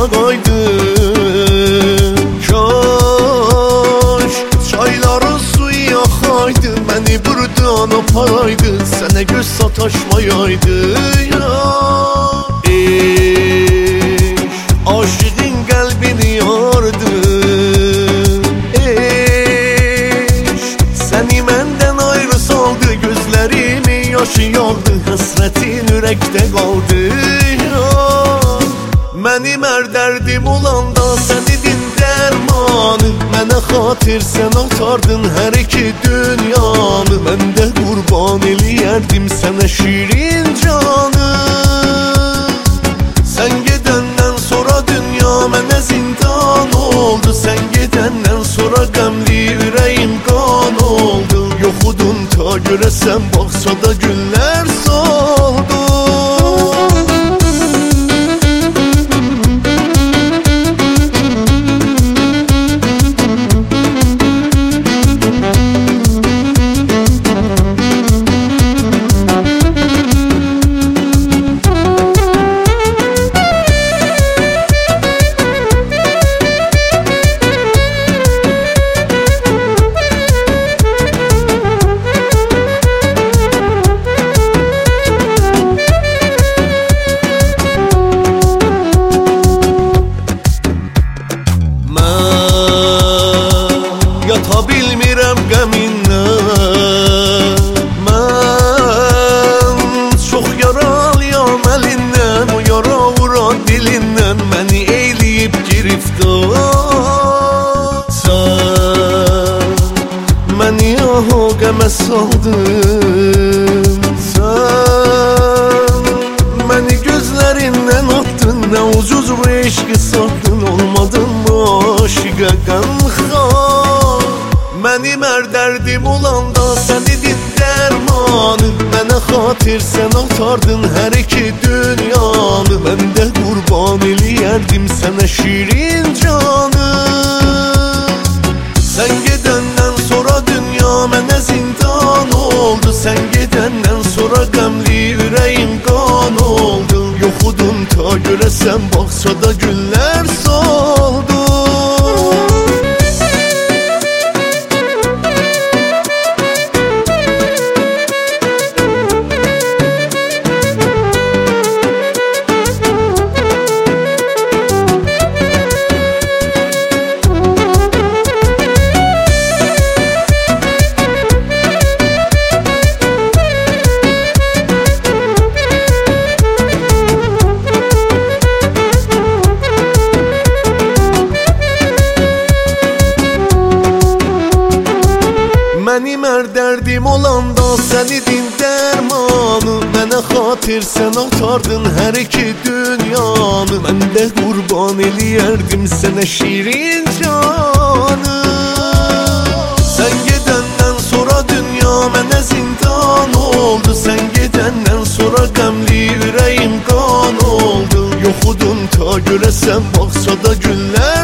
qaydı. Kaş çayların suyu axaydı, məni buradan aparaydı, sənə göz sataşmayaydı. Aşığın qəlbini yardı, səni məndən ayrı saldı, gözlərimi yaşı yağdı, həsrətin ürəkdə qaldı. Mənim hər dərdim olanda sən idin dərmanı, mənə xatir sən atardın hər iki dünyanı. Mən də qurban eləyərdim sənə şirin canı. Sən gedəndən sonra dünya mənə zindan oldu, sən gedəndən sonra qəmli ürəyim qan oldu. Yoxudun ta görəsən bağçada günlər soldu. Yata bilmirəm qəmindən, mən çox yaralıyam əlindən, o yara vuran dilindən məni eyləyib giriftar. Sən məni o qəmə saldın, sən məni gözlərindən atdın, nə ucuz bu eşqi satdın, olmadın mı aşiqə qəmxar. Mənim hər dərdim olanda sən idin dərmanı, mənə xatir sən atardın hər iki dünyanı. Mən də qurban eləyərdim sənə şirin canı. Sən gedəndən sonra dünya mənə zindan oldu, sən gedəndən sonra qəmli ürəyim qan oldu. Yoxudun ta görəsən bağçada günlər soldu. Mənim hər dərdim olanda sən idin dərmanı, mənə xatir sən atardın hər iki dünyanı. Mən də qurban eləyərdim sənə şirin canı. Sən gedəndən sonra dünya mənə zindan oldu, sən gedəndən sonra qəmli ürəyim qan oldu. Yoxudun ta görəsən bağçada günlər